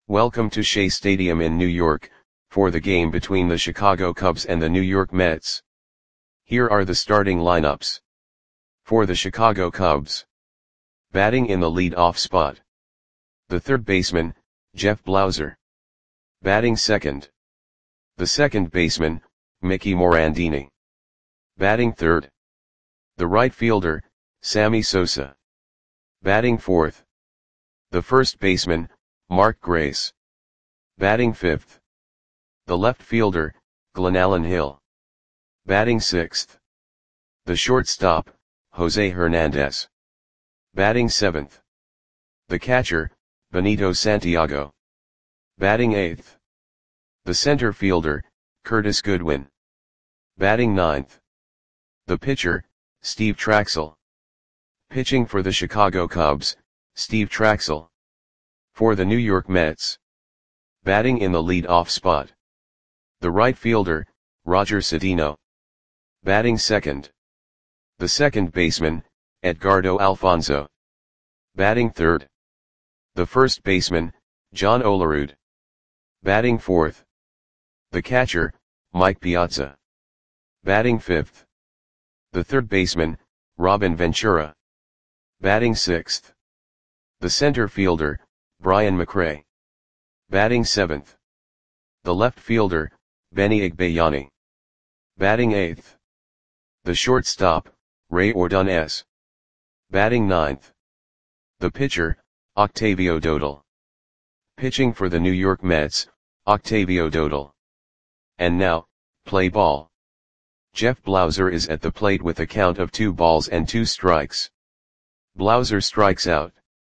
Welcome to Shea Stadium in New York, for the game between the Chicago Cubs and the New York Mets. Here are the starting lineups. For the Chicago Cubs. Batting in the lead-off spot. The third baseman, Jeff Blauser. Batting second. The second baseman, Mickey Morandini. Batting third. The right fielder, Sammy Sosa. Batting fourth. The first baseman, Mark Grace. Batting fifth. The left fielder, Glenallen Hill. Batting sixth. The shortstop, Jose Hernandez. Batting seventh. The catcher, Benito Santiago. Batting eighth. The center fielder, Curtis Goodwin. Batting ninth. The pitcher, Steve Trachsel. Pitching for the Chicago Cubs, Steve Trachsel. For the New York Mets. Batting in the lead-off spot. The right fielder, Roger Cedeno. Batting second. The second baseman, Edgardo Alfonzo. Batting third. The first baseman, John Olerud. Batting fourth. The catcher, Mike Piazza. Batting fifth. The third baseman, Robin Ventura. Batting sixth. The center fielder, Brian McRae. Batting seventh. The left fielder, Benny Igbayani. Batting eighth. The shortstop, Ray Ordonez. Batting ninth. The pitcher, Octavio Dotel. Pitching for the New York Mets, Octavio Dotel. And now, play ball. Jeff Blauser is at the plate with a count of 2 balls and 2 strikes. Blauser strikes out.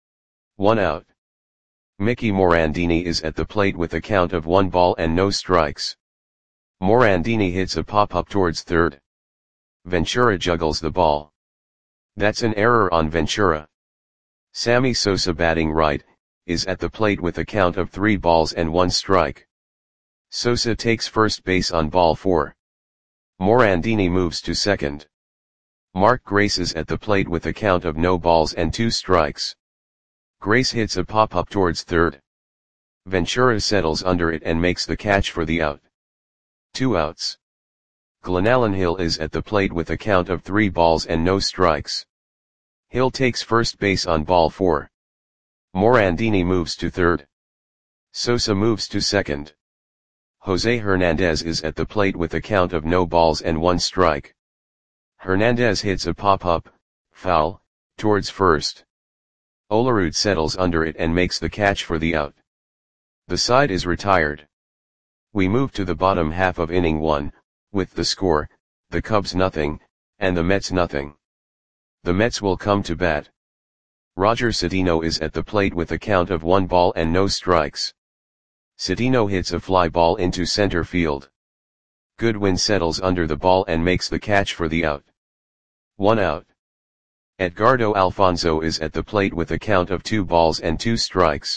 1 out. Mickey Morandini is at the plate with a count of 1 ball and no strikes. Morandini hits a pop-up towards third. Ventura juggles the ball. That's an error on Ventura. Sammy Sosa, batting right, is at the plate with a count of 3 balls and 1 strike. Sosa takes first base on ball 4. Morandini moves to second. Mark Grace is at the plate with a count of no balls and 2 strikes. Grace hits a pop-up towards third. Ventura settles under it and makes the catch for the out. 2 outs. Glenallen Hill is at the plate with a count of 3 balls and no strikes. Hill takes first base on ball 4. Morandini moves to third. Sosa moves to second. Jose Hernandez is at the plate with a count of no balls and 1 strike. Hernandez hits a pop-up, foul, towards first. Olerud settles under it and makes the catch for the out. The side is retired. We move to the bottom half of inning 1, with the score, the Cubs nothing, and the Mets nothing. The Mets will come to bat. Roger Cedeno is at the plate with a count of 1 ball and no strikes. Cedeno hits a fly ball into center field. Goodwin settles under the ball and makes the catch for the out. 1 out. Edgardo Alfonzo is at the plate with a count of 2 balls and 2 strikes.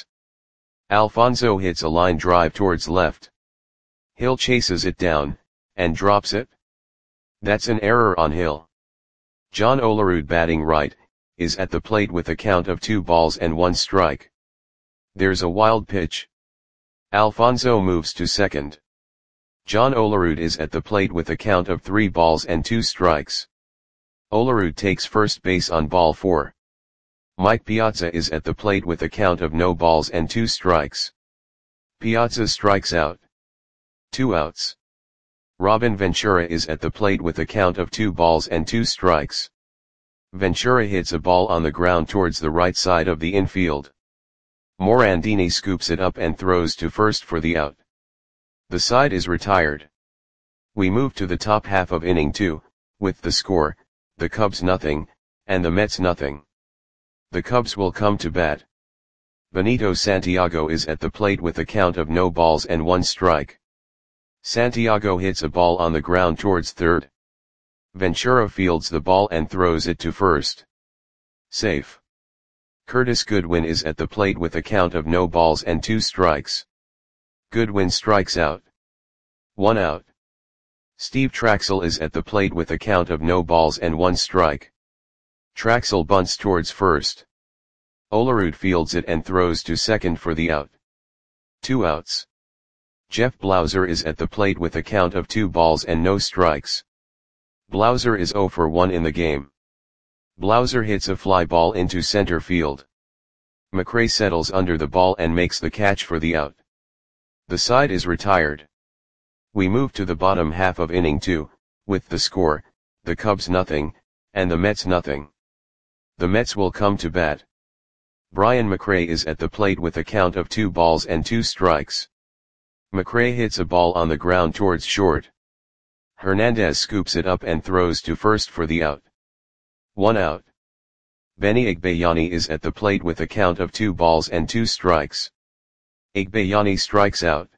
Alfonzo hits a line drive towards left. Hill chases it down, and drops it. That's an error on Hill. John Olerud, batting right, is at the plate with a count of 2 balls and 1 strike. There's a wild pitch. Alfonzo moves to second. John Olerud is at the plate with a count of 3 balls and 2 strikes. Olerud takes first base on ball 4. Mike Piazza is at the plate with a count of no balls and 2 strikes. Piazza strikes out. 2 outs. Robin Ventura is at the plate with a count of 2 balls and 2 strikes. Ventura hits a ball on the ground towards the right side of the infield. Morandini scoops it up and throws to first for the out. The side is retired. We move to the top half of inning 2, with the score, the Cubs nothing, and the Mets nothing. The Cubs will come to bat. Benito Santiago is at the plate with a count of no balls and 1 strike. Santiago hits a ball on the ground towards third. Ventura fields the ball and throws it to first. Safe. Curtis Goodwin is at the plate with a count of no balls and 2 strikes. Goodwin strikes out. 1 out. Steve Trachsel is at the plate with a count of no balls and 1 strike. Trachsel bunts towards first. Olerud fields it and throws to second for the out. 2 outs. Jeff Blauser is at the plate with a count of 2 balls and no strikes. Blauser is 0 for 1 in the game. Blauser hits a fly ball into center field. McRae settles under the ball and makes the catch for the out. The side is retired. We move to the bottom half of inning 2, with the score, the Cubs nothing, and the Mets nothing. The Mets will come to bat. Brian McRae is at the plate with a count of 2 balls and 2 strikes. McRae hits a ball on the ground towards short. Hernandez scoops it up and throws to first for the out. 1 out. Benny Agbayani is at the plate with a count of 2 balls and 2 strikes. Agbayani strikes out.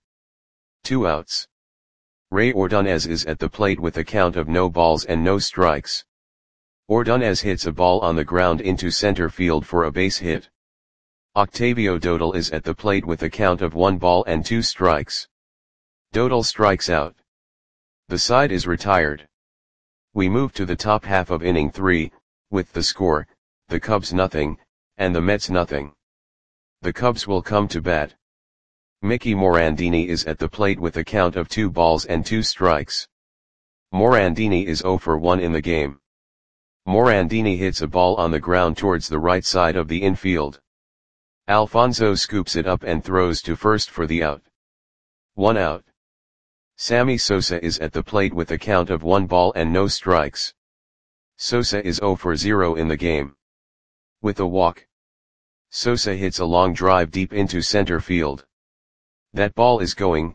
2 outs. Ray Ordonez is at the plate with a count of no balls and no strikes. Ordonez hits a ball on the ground into center field for a base hit. Octavio Dodal is at the plate with a count of 1 ball and 2 strikes. Dodal strikes out. The side is retired. We move to the top half of inning 3, with the score, the Cubs nothing, and the Mets nothing. The Cubs will come to bat. Mickey Morandini is at the plate with a count of 2 balls and 2 strikes. Morandini is 0 for 1 in the game. Morandini hits a ball on the ground towards the right side of the infield. Alfonso scoops it up and throws to first for the out. 1 out. Sammy Sosa is at the plate with a count of 1 ball and no strikes. Sosa is 0 for 0 in the game. With a walk, Sosa hits a long drive deep into center field. That ball is going,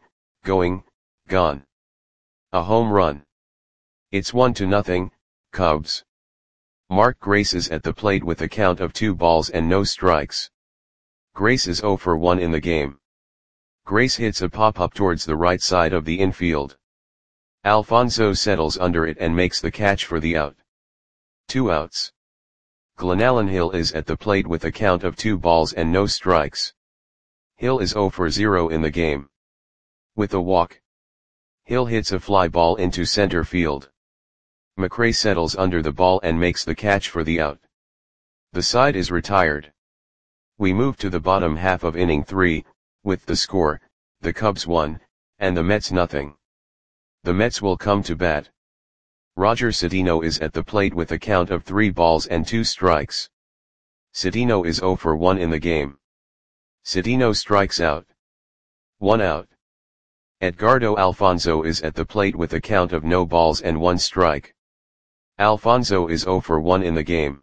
gone. A home run. It's 1-0, Cubs. Mark Grace is at the plate with a count of 2 balls and no strikes. Grace is 0 for 1 in the game. Grace hits a pop-up towards the right side of the infield. Alfonso settles under it and makes the catch for the out. 2 outs. Glenallen Hill is at the plate with a count of 2 balls and no strikes. Hill is 0 for 0 in the game. With a walk, Hill hits a fly ball into center field. McRae settles under the ball and makes the catch for the out. The side is retired. We move to the bottom half of inning 3, with the score, the Cubs 1, and the Mets nothing. The Mets will come to bat. Roger Cedeno is at the plate with a count of 3 balls and 2 strikes. Cedeno is 0 for 1 in the game. Cedeno strikes out. 1 out. Edgardo Alfonso is at the plate with a count of no balls and 1 strike. Alfonso is 0 for 1 in the game.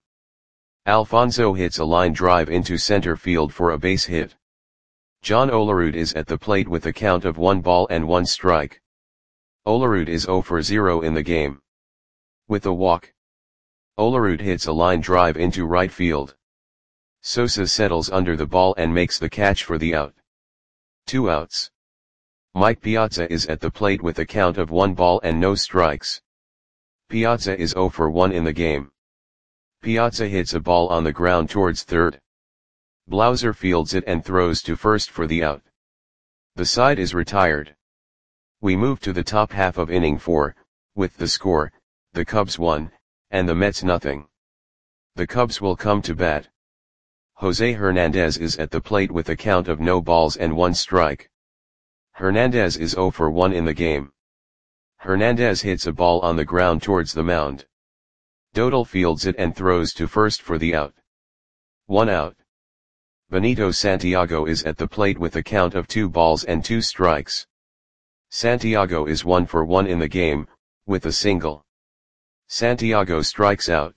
Alfonso hits a line drive into center field for a base hit. John Olerud is at the plate with a count of 1 ball and 1 strike. Olerud is 0 for 0 in the game. With a walk, Olerud hits a line drive into right field. Sosa settles under the ball and makes the catch for the out. 2 outs. Mike Piazza is at the plate with a count of 1 ball and no strikes. Piazza is 0 for 1 in the game. Piazza hits a ball on the ground towards third. Blauser fields it and throws to first for the out. The side is retired. We move to the top half of inning 4, with the score, the Cubs 1, and the Mets nothing. The Cubs will come to bat. Jose Hernandez is at the plate with a count of no balls and 1 strike. Hernandez is 0 for 1 in the game. Hernandez hits a ball on the ground towards the mound. Dodal fields it and throws to first for the out. 1 out. Benito Santiago is at the plate with a count of 2 balls and 2 strikes. Santiago is 1 for 1 in the game, with a single. Santiago strikes out.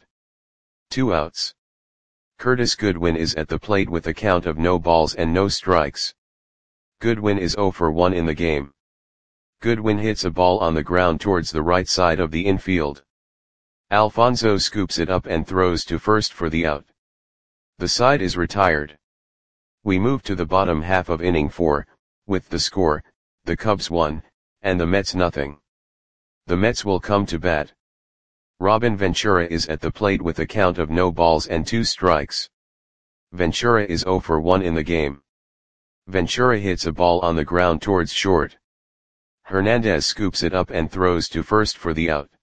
2 outs. Curtis Goodwin is at the plate with a count of no balls and no strikes. Goodwin is 0 for 1 in the game. Goodwin hits a ball on the ground towards the right side of the infield. Alfonso scoops it up and throws to first for the out. The side is retired. We move to the bottom half of inning 4, with the score, the Cubs 1, and the Mets nothing. The Mets will come to bat. Robin Ventura is at the plate with a count of no balls and 2 strikes. Ventura is 0 for 1 in the game. Ventura hits a ball on the ground towards short. Hernandez scoops it up and throws to first for the out.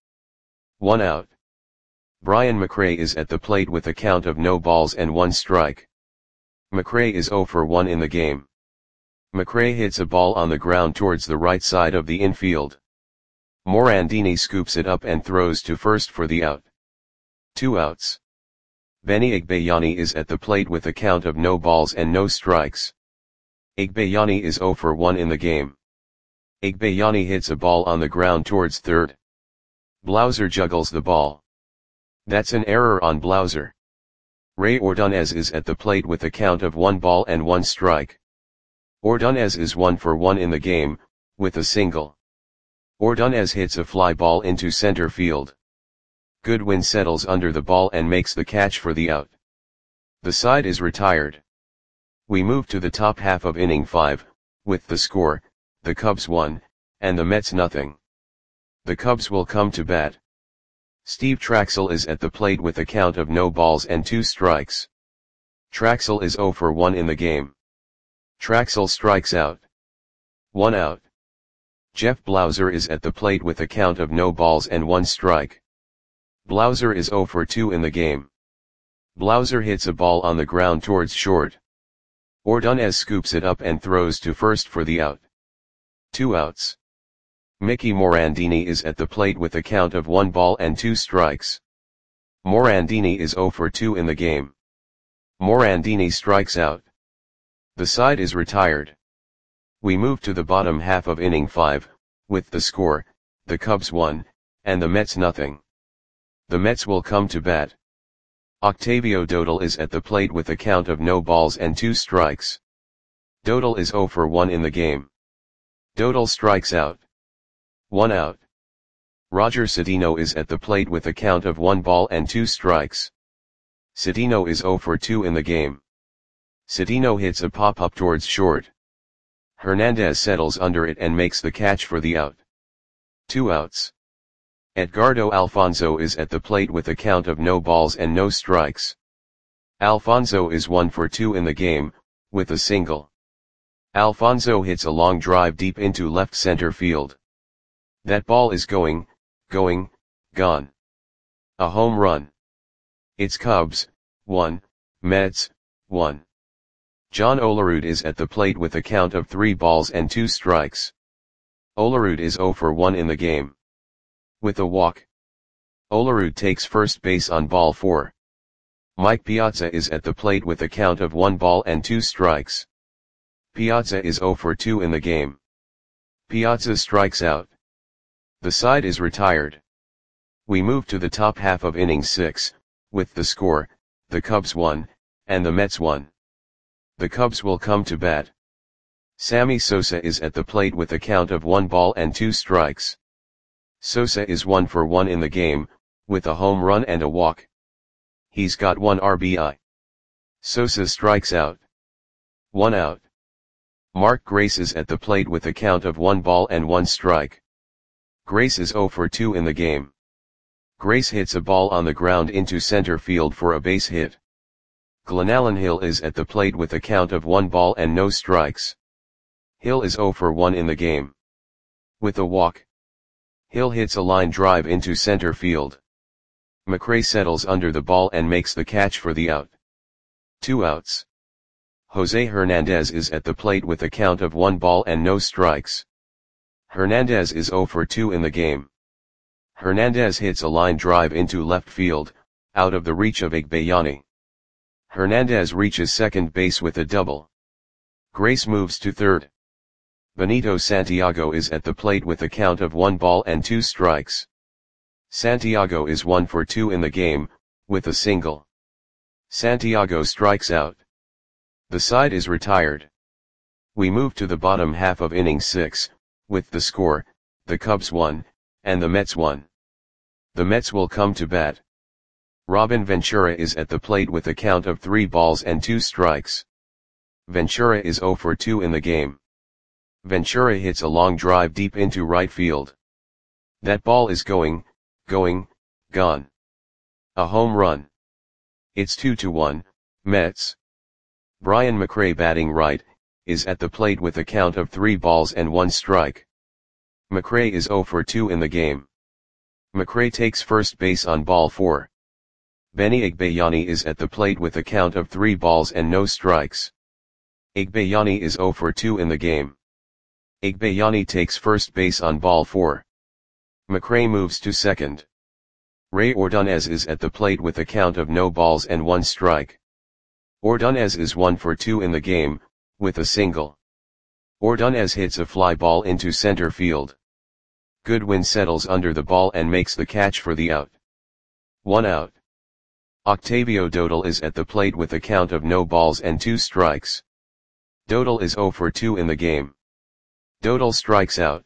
1 out. Brian McRae is at the plate with a count of no balls and 1 strike. McRae is 0 for 1 in the game. McRae hits a ball on the ground towards the right side of the infield. Morandini scoops it up and throws to first for the out. 2 outs. Benny Igbayani is at the plate with a count of no balls and no strikes. Igbayani is 0 for 1 in the game. Igbayani hits a ball on the ground towards third. Blauser juggles the ball. That's an error on Blauser. Ray Ordonez is at the plate with a count of 1 ball and 1 strike. Ordonez is 1 for 1 in the game, with a single. Ordonez hits a fly ball into center field. Goodwin settles under the ball and makes the catch for the out. The side is retired. We move to the top half of inning 5, with the score, the Cubs 1, and the Mets nothing. The Cubs will come to bat. Steve Traxel is at the plate with a count of no balls and 2 strikes. Traxel is 0 for 1 in the game. Traxel strikes out. 1 out. Jeff Blauser is at the plate with a count of no balls and 1 strike. Blauser is 0 for 2 in the game. Blauser hits a ball on the ground towards short. Ordonez scoops it up and throws to first for the out. 2 outs. Mickey Morandini is at the plate with a count of 1 ball and 2 strikes. Morandini is 0 for 2 in the game. Morandini strikes out. The side is retired. We move to the bottom half of inning 5, with the score, the Cubs 1, and the Mets nothing. The Mets will come to bat. Octavio Dodal is at the plate with a count of no balls and 2 strikes. Dodal is 0 for 1 in the game. Dodal strikes out. 1 out. Roger Cedeno is at the plate with a count of 1 ball and 2 strikes. Cedeno is 0 for 2 in the game. Cedeno hits a pop-up towards short. Hernandez settles under it and makes the catch for the out. 2 outs. Edgardo Alfonzo is at the plate with a count of no balls and no strikes. Alfonzo is 1 for 2 in the game, with a single. Alfonzo hits a long drive deep into left center field. That ball is going, gone. A home run. It's Cubs, 1, Mets, 1. John Olerud is at the plate with a count of 3 balls and 2 strikes. Olerud is 0 for 1 in the game. With a walk. Olerud takes first base on ball 4. Mike Piazza is at the plate with a count of 1 ball and 2 strikes. Piazza is 0 for 2 in the game. Piazza strikes out. The side is retired. We move to the top half of inning 6, with the score, the Cubs 1, and the Mets 1. The Cubs will come to bat. Sammy Sosa is at the plate with a count of 1 ball and 2 strikes. Sosa is 1 for 1 in the game, with a home run and a walk. He's got 1 RBI. Sosa strikes out. 1 out. Mark Grace is at the plate with a count of 1 ball and 1 strike. Grace is 0 for 2 in the game. Grace hits a ball on the ground into center field for a base hit. Glenallen Hill is at the plate with a count of 1 ball and no strikes. Hill is 0 for 1 in the game. With a walk. Hill hits a line drive into center field. McRae settles under the ball and makes the catch for the out. 2 outs. Jose Hernandez is at the plate with a count of 1 ball and no strikes. Hernandez is 0 for 2 in the game. Hernandez hits a line drive into left field, out of the reach of Igbayani. Hernandez reaches second base with a double. Grace moves to third. Benito Santiago is at the plate with a count of 1 ball and 2 strikes. Santiago is 1 for 2 in the game, with a single. Santiago strikes out. The side is retired. We move to the bottom half of inning 6, with the score, the Cubs 1, and the Mets 1. The Mets will come to bat. Robin Ventura is at the plate with a count of 3 balls and 2 strikes. Ventura is 0 for 2 in the game. Ventura hits a long drive deep into right field. That ball is going, gone. A home run. It's 2-1, Mets. Brian McRae batting right, is at the plate with a count of 3 balls and 1 strike. McRae is 0 for 2 in the game. McRae takes first base on ball 4. Benny Igbayani is at the plate with a count of 3 balls and no strikes. Igbayani is 0 for 2 in the game. Igbayani takes first base on ball 4. McRae moves to second. Ray Ordonez is at the plate with a count of no balls and 1 strike. Ordonez is 1 for 2 in the game, with a single. Ordonez hits a fly ball into center field. Goodwin settles under the ball and makes the catch for the out. 1 out. Octavio Dodal is at the plate with a count of no balls and 2 strikes. Dodal is 0 for 2 in the game. Dodal strikes out.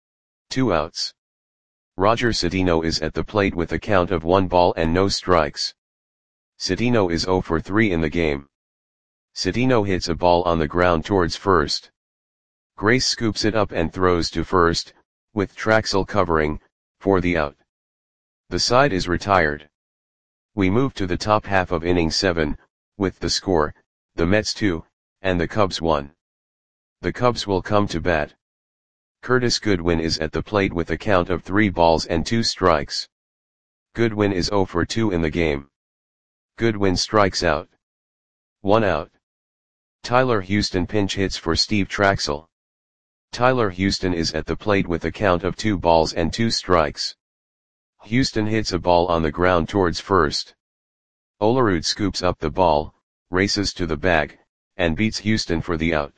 2 outs. Roger Cedeno is at the plate with a count of 1 ball and no strikes. Cedeno is 0 for 3 in the game. Cedeno hits a ball on the ground towards first. Grace scoops it up and throws to first, with Traxel covering, for the out. The side is retired. We move to the top half of inning 7, with the score, the Mets 2, and the Cubs 1. The Cubs will come to bat. Curtis Goodwin is at the plate with a count of 3 balls and 2 strikes. Goodwin is 0 for 2 in the game. Goodwin strikes out. 1 out. Tyler Houston pinch hits for Steve Traxel. Tyler Houston is at the plate with a count of 2 balls and 2 strikes. Houston hits a ball on the ground towards first. Olerud scoops up the ball, races to the bag, and beats Houston for the out.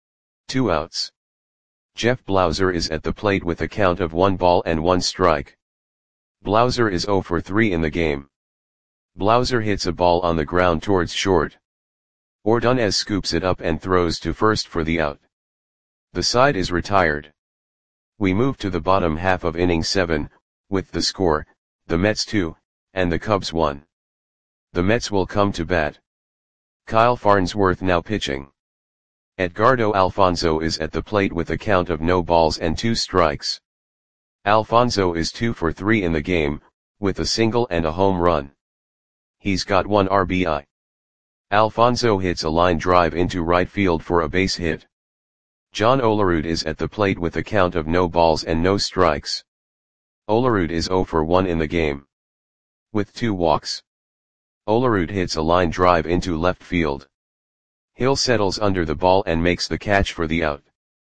2 outs. Jeff Blauser is at the plate with a count of 1 ball and 1 strike. Blauser is 0 for 3 in the game. Blauser hits a ball on the ground towards short. Ordonez scoops it up and throws to first for the out. The side is retired. We move to the bottom half of inning 7, with the score, the Mets 2, and the Cubs 1. The Mets will come to bat. Kyle Farnsworth now pitching. Edgardo Alfonzo is at the plate with a count of no balls and 2 strikes. Alfonzo is 2 for 3 in the game, with a single and a home run. He's got 1 RBI. Alfonzo hits a line drive into right field for a base hit. John Olerud is at the plate with a count of no balls and no strikes. Olerud is 0 for 1 in the game. With 2 walks. Olerud hits a line drive into left field. Hill settles under the ball and makes the catch for the out.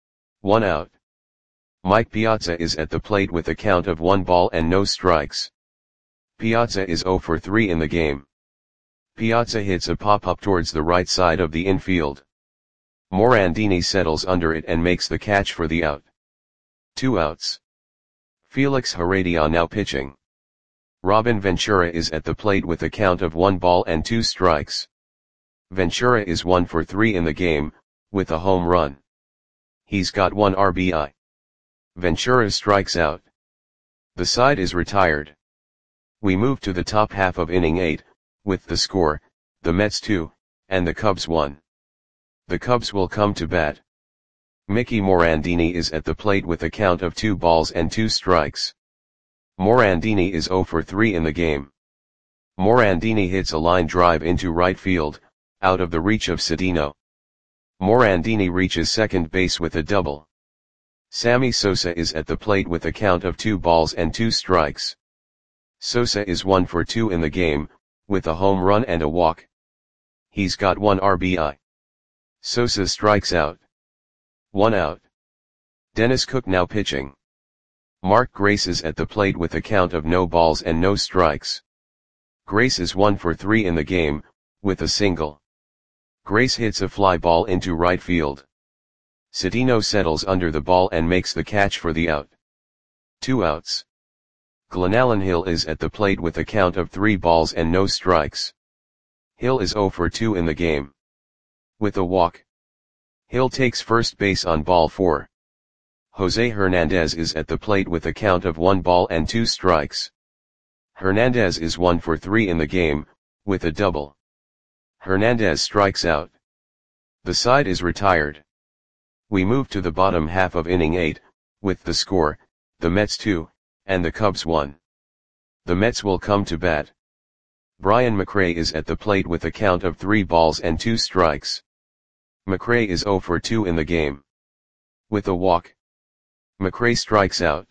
1 out. Mike Piazza is at the plate with a count of 1 ball and no strikes. Piazza is 0 for 3 in the game. Piazza hits a pop-up towards the right side of the infield. Morandini settles under it and makes the catch for the out. 2 outs. Felix Heredia now pitching. Robin Ventura is at the plate with a count of 1 ball and 2 strikes. Ventura is 1 for 3 in the game, with a home run. He's got 1 RBI. Ventura strikes out. The side is retired. We move to the top half of inning 8, with the score, the Mets 2, and the Cubs 1. The Cubs will come to bat. Mickey Morandini is at the plate with a count of 2 balls and 2 strikes. Morandini is 0 for 3 in the game. Morandini hits a line drive into right field, out of the reach of Cedeno. Morandini reaches second base with a double. Sammy Sosa is at the plate with a count of 2 balls and 2 strikes. Sosa is 1 for 2 in the game, with a home run and a walk. He's got 1 RBI. Sosa strikes out. 1 out. Dennis Cook now pitching. Mark Grace is at the plate with a count of no balls and no strikes. Grace is 1 for 3 in the game, with a single. Grace hits a fly ball into right field. Cedeno settles under the ball and makes the catch for the out. 2 outs. Glenallen Hill is at the plate with a count of 3 balls and no strikes. Hill is 0 for 2 in the game. With a walk. Hill takes first base on ball 4. Jose Hernandez is at the plate with a count of 1 ball and 2 strikes. Hernandez is 1 for 3 in the game, with a double. Hernandez strikes out. The side is retired. We move to the bottom half of inning 8, with the score, the Mets 2, and the Cubs 1. The Mets will come to bat. Brian McRae is at the plate with a count of 3 balls and 2 strikes. McRae is 0 for 2 in the game. With a walk. McRae strikes out.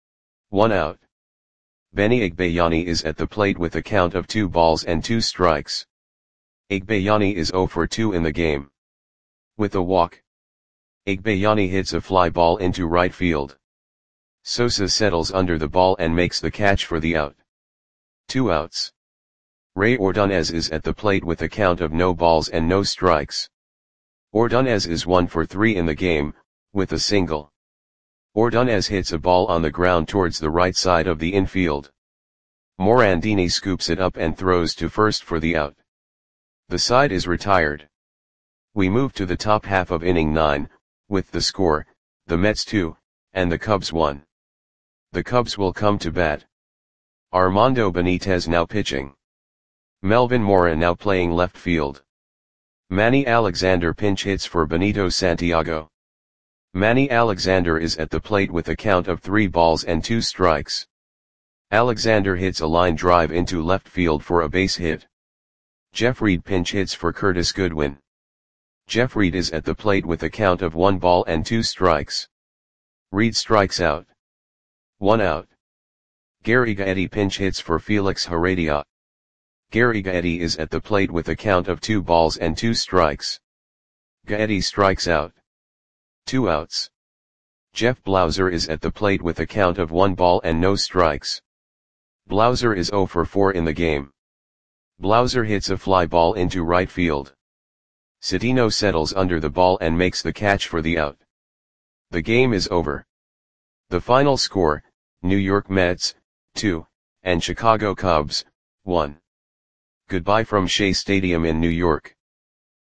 1 out. Benny Igbayani is at the plate with a count of 2 balls and 2 strikes. Igbayani is 0 for 2 in the game. With a walk, Igbayani hits a fly ball into right field. Sosa settles under the ball and makes the catch for the out. 2 outs. Ray Ordonez is at the plate with a count of no balls and no strikes. Ordonez is 1 for 3 in the game, with a single. Ordonez hits a ball on the ground towards the right side of the infield. Morandini scoops it up and throws to first for the out. The side is retired. We move to the top half of inning 9, with the score, the Mets 2, and the Cubs 1. The Cubs will come to bat. Armando Benitez now pitching. Melvin Mora now playing left field. Manny Alexander pinch hits for Benito Santiago. Manny Alexander is at the plate with a count of 3 balls and 2 strikes. Alexander hits a line drive into left field for a base hit. Jeff Reed pinch hits for Curtis Goodwin. Jeff Reed is at the plate with a count of 1 ball and 2 strikes. Reed strikes out. 1 out. Gary Gaetti pinch hits for Felix Heredia. Gary Gaetti is at the plate with a count of 2 balls and 2 strikes. Gaetti strikes out. 2 outs. Jeff Blauser is at the plate with a count of 1 ball and no strikes. Blauser is 0 for 4 in the game. Blauser hits a fly ball into right field. Cedeno settles under the ball and makes the catch for the out. The game is over. The final score, New York Mets, 2, and Chicago Cubs, 1. Goodbye from Shea Stadium in New York.